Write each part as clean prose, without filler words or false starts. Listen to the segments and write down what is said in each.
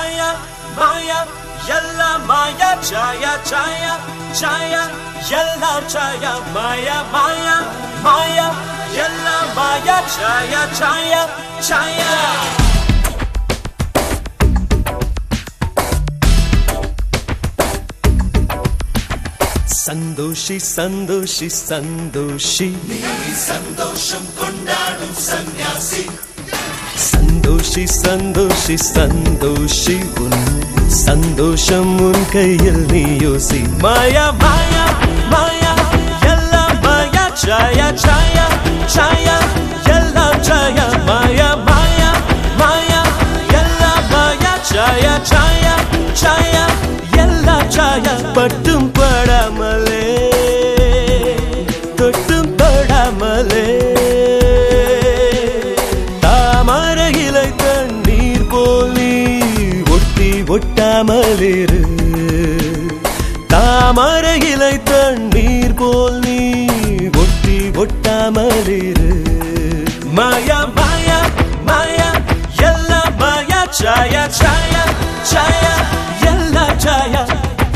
Maya, Maya, Yalla Maya, Chaya, Chaya, Chaya, Yalla Chaya, Maya, Maya, Maya, Yalla Maya, Chaya, Chaya, Chaya. Santoshi Santoshi Santoshi நீ சந்தோஷம் கொண்டாடும் சன்னியாசி சந்தோஷி சந்தோஷி சந்தோஷி உன் சந்தோஷம் உன் கையில் நீ யோசி மாயா மாயா மாயா எல்லாம் மாயா சாயா சாயா சாயா எல்லாம் சாயா மாயா மாயா மாயா எல்லாம் மாயா சாயா சாயா சாயா எல்லாம் சாயா பட்டும் படாமலே தொட்டும் படாமலே தாமரை இலை தண்ணீர் போல் நீ ஒட்டி ஒட்டாமலிரு தாமரை இலை தண்ணீர் போல் நீ ஒட்டி ஒட்டாமலிரு மாயா மாயா மாயா எல்லாம் மாயா சாயா சாயா சாயா எல்லாம் சாயா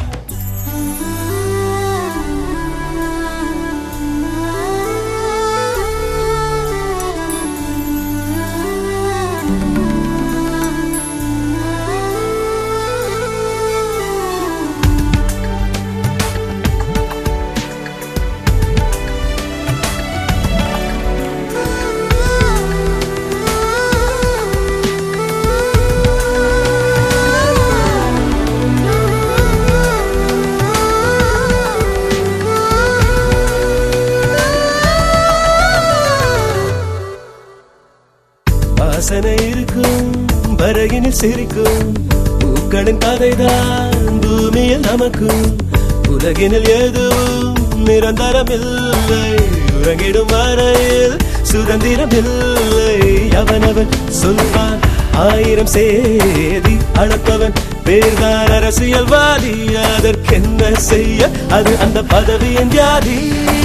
வாசனை இருக்கும் வரையினில் சிரிக்கும் பூக்களின் கதைதான் பூமியில் நமக்கும் உலகினில் எதுவும் நிரந்தரமில்லை உறங்கிடும் வரையில் சுதந்திரமில்லை அவனவன் சொல்வான் ஆயிரம் சேதி அளப்பவன் பேர்தான் அரசியல்வாதி அதற்கென்ன செய்ய அது அந்த பதவியின் ஜாதி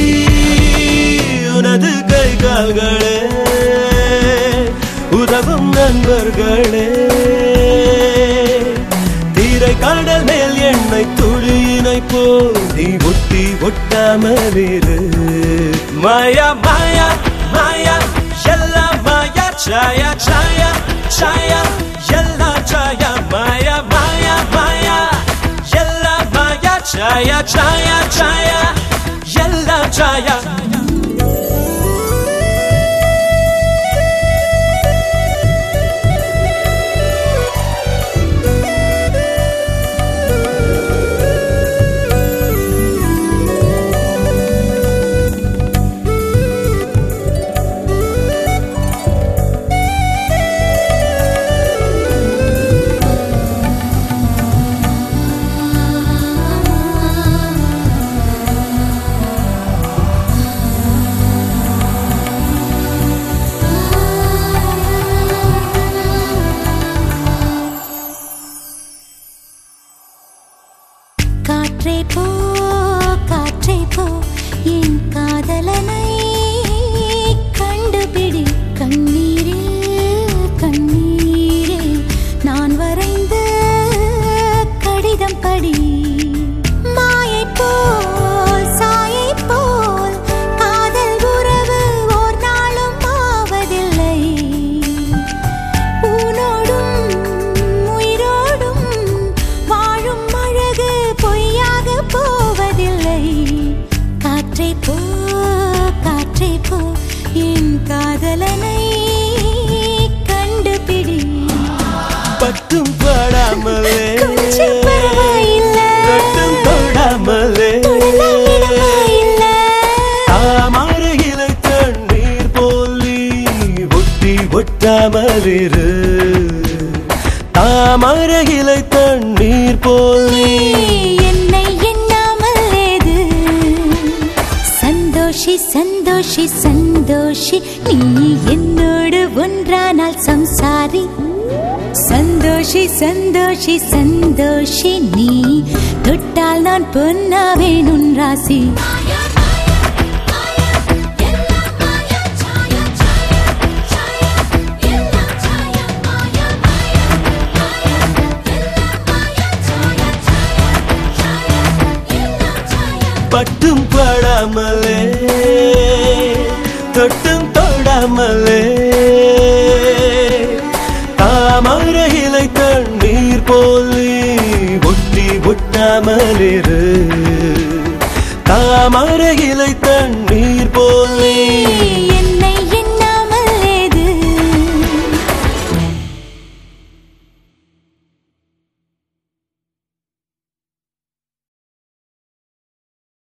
உனது கை கால்களே உதவும் நண்பர்களே தீரை கடல் மேல் எண்ணெய் துளியினை போல் நீ ஒட்டி ஒட்டாமலிரு மாயா மாயா மாயா எல்லாம் மாயா சாயா சாயா சாயா எல்லாம் சாயா மாயா மாயா மாயா எல்லாம் மாயா சாயா சாயா சாயா எல்லாம் சாயா காற்றே போ என் காதலனை கண்டுபிடி கண்ணீரில் கண்ணீரில் நான் வரைந்த கடிதம் படி மாயை போல் சாயை போல் காதல் உறவு ஓர் நாளும் ஆவதில்லை ஊனோடும் உயிரோடும் வாழும் அழகு பொய்யாக போவதில்லை காற்றே போ என் காதலனை கண்டுபிடி பட்டும் படாமலே கொஞ்சம் பரவாயில்லை கட்டும் தொடாமலே தாமரை இலை தண்ணீர் போல் நீ ஒட்டி ஒட்டாமலிரு தாமரை இலை தண்ணீர் போல் நீ என்னை எண்ணாமல் ஏது சந்தோஷி சந்தோஷி சந்தோஷி நீ என்னோடு ஒன்றானால் சம்சாரி சந்தோஷி சந்தோஷி சந்தோஷி நீ தொட்டால் நான் பொன்னாவேன் உன் ராசி தொட்டும் படாமலே தொட்டும் தொடாமலே தாமரை இலை தண்ணீர் போல் நீ ஒட்டி ஒட்டாமலிரு தாமரை இலை